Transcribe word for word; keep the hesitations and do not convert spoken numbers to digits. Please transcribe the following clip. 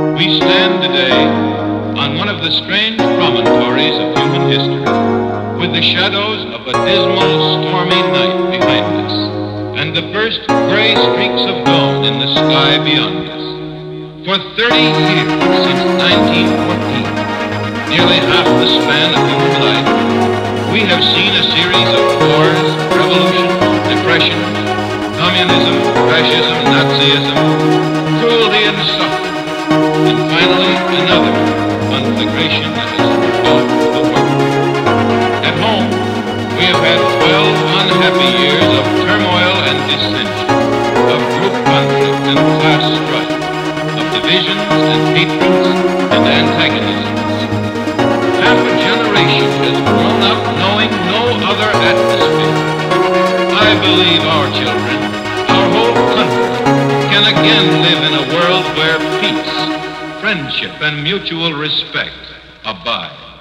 We stand today on one of the strange promontories of human history, with the shadows of a dismal, stormy night behind us, and the first gray streaks of dawn in the sky beyond us. For thirty years, since nineteen fourteen, nearly half the span of human life, we have seen a series of wars, revolutions, depressions, communism, fascism, Nazism, cruelty and suffering, and finally another conflagration that has brought the world. At home, we have had twelve unhappy years of turmoil and dissension, of group conflict and class strife, of divisions and hatreds and antagonisms. Half a generation has grown up knowing no other atmosphere. I believe our children, our whole country, can again live in a world where peace, friendship, and mutual respect abide.